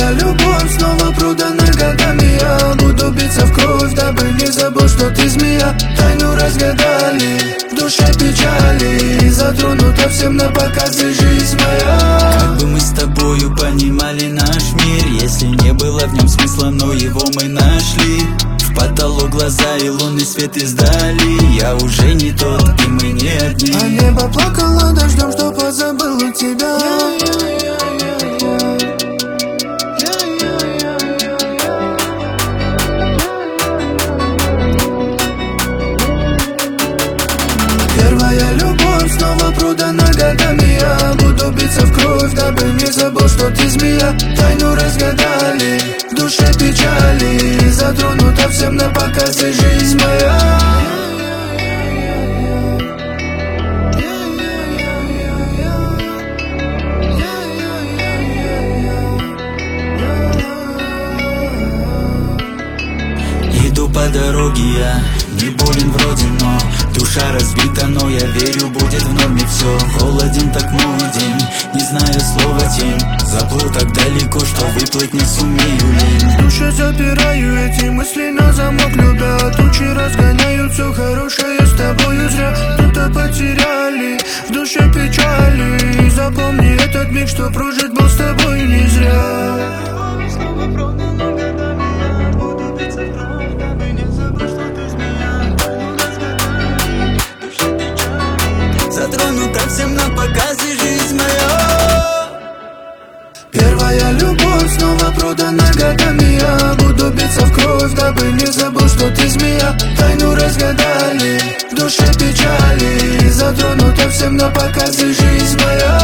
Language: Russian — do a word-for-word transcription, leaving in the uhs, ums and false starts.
Первая любовь снова продана годами. Я буду биться в кровь, дабы не забыл, что ты змея. Тайну разгадали, в душе печали, затронута всем на показе жизнь моя. Как бы мы с тобою понимали наш мир, если не было в нем смысла, но его мы нашли. В потолок глаза и лунный свет издали. Я уже не тот, и мы не одни. А небо плакало дождем, что позабыл тебя. Первая любовь снова продана годами. Я буду биться в кровь, дабы не забыл, что ты змея. Тайну разгадали, в душе печали, затронута всем на показе жизнь моя. Иду по дороге, я не болен вроде, но душа разбита, но я верю, будет в норме все. Холоден так мой день, не знаю слова тень. Заплыл так далеко, что выплыть не сумею лень. В душе запираю эти мысли на замок, любя. Тучи разгоняют все хорошее с тобою зря. Что-то потеряли, в душе печали. И запомни этот миг, что прожит был с тобой не зря. Затронута всем на показе жизнь моя. Первая любовь снова продана годами. Я буду биться в кровь, дабы не забыл, что ты змея. Тайну разгадали, в душе печали, затронута всем на показе жизнь моя.